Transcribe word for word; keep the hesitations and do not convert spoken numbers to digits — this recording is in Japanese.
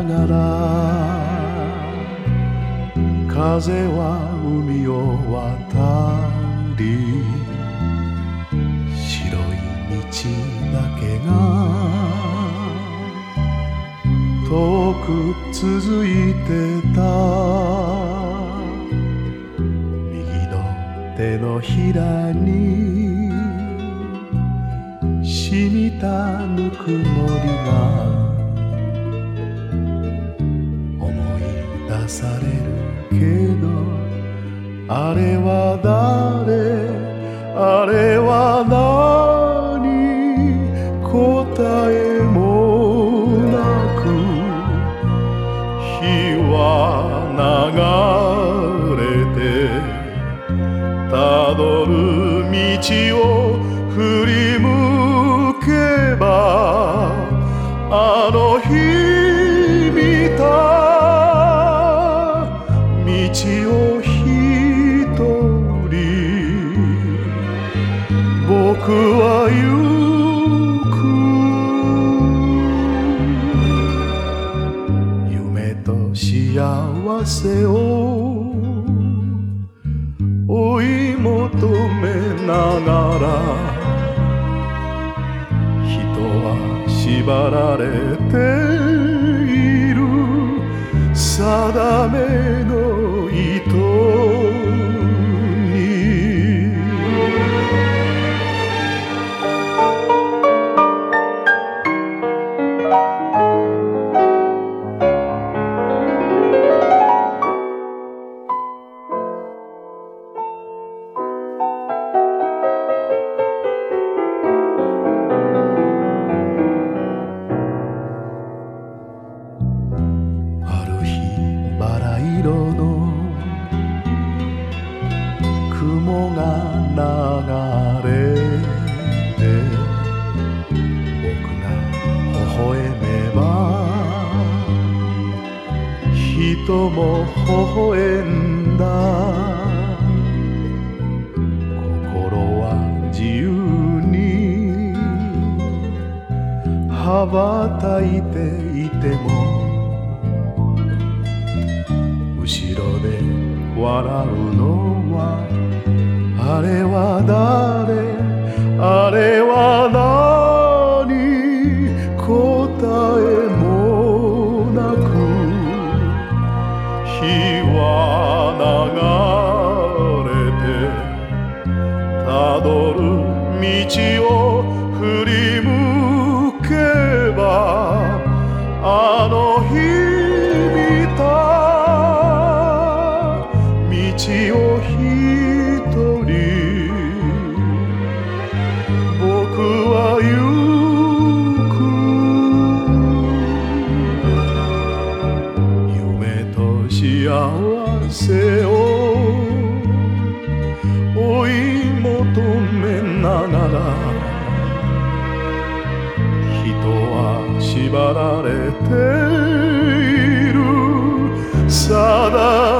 がら風は海を渡り白い道だけが遠く続いてた右の手のひらに染みたぬくもりが思い出されるけどあれは誰あれは何答えもなく日は流れてたどる道を振り向けばあの日見た道を一人僕は行く夢と幸せを追い求めながら縛られている定めの糸に色の雲が流れて僕が微笑めば人も微笑んだ心は自由に羽ばたいていても後ろで笑うのはあれは誰あれは何答えもなく日は流れてたどる道を振り向けばあの日見た道を一人僕は行く夢と幸せを追い求めながら人は縛られている定